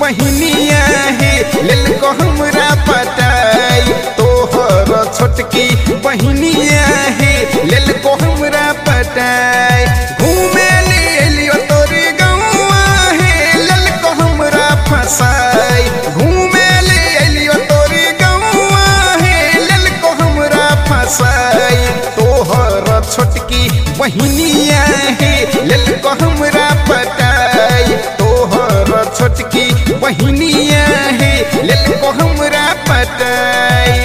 बहिनिया हे लेल को हमरा पटाई तोहर छोटकी बहिनिया हे लेल को हमरा पटाई घूमे लियो तोरी गौआ हे लेल को हमरा फसाई घूमे लियो तोरी गौआ हे लेल को हमरा फसाई तोहर छोटकी बहिनिया हे लेल को हमरा पटाई तोहर छोटकी बहिनिया हे लेल को हमरा पटाई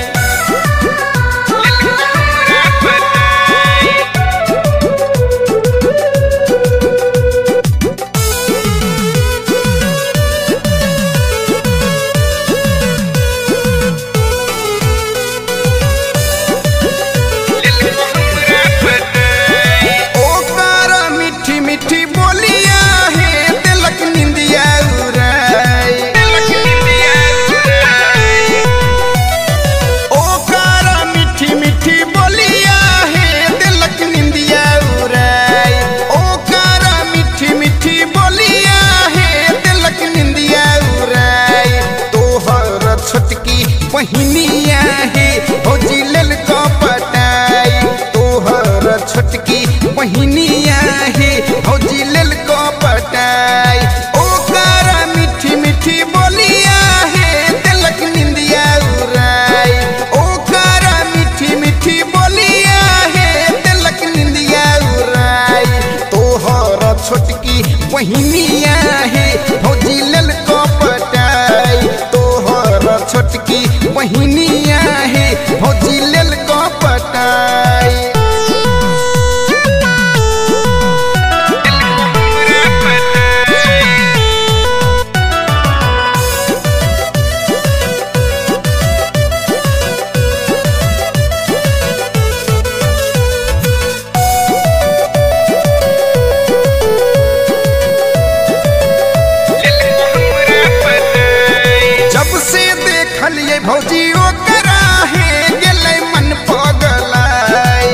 बहिनिया हे भौजी लेल को पटाई तोहर छोटकी बहिनिया हे भौजी लेल को पटाई ओकर मीठी मीठी बोलिया हे दिलक निंदिया उड़ाई ओकर मीठी मीठी बोलिया हे दिलक निंदिया उड़ाई तोहर छोटकी बहिनिया हे भौजी लेल को पटाई तोहर छोटकी बहिनिया हे भौजी लेल को पटाई जब से देखलिए भौजी ओकरा हे गेलै मन पगलाई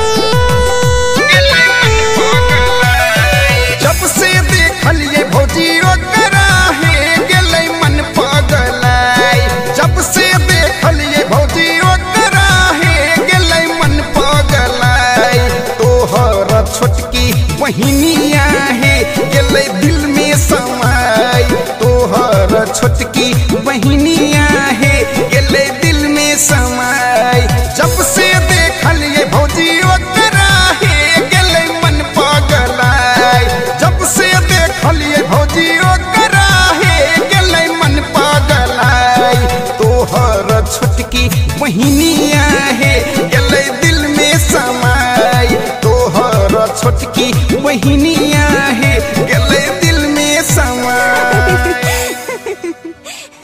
जब से देखलिए भौजी ओकरा हे गेलै मन पगलाई जब से देखलिए भौजी ओकरा हे गेलै मन पगलाई तोहर छोटकी बहिनिया हे गेलै दिल में समाई तोहर छोटकी बहिनिया हे गेलै दिल में समाई जब से देखलिए भौजी ओकरा हे गेलै मन पगलाई जब से देखलिए भौजी ओकरा हे गेलै मन पगलाई तोहर छोटकी बहिनिया हे गेलै दिल में समाई तोहर छोटकी बहिनिया हे गेलै दिल में समाई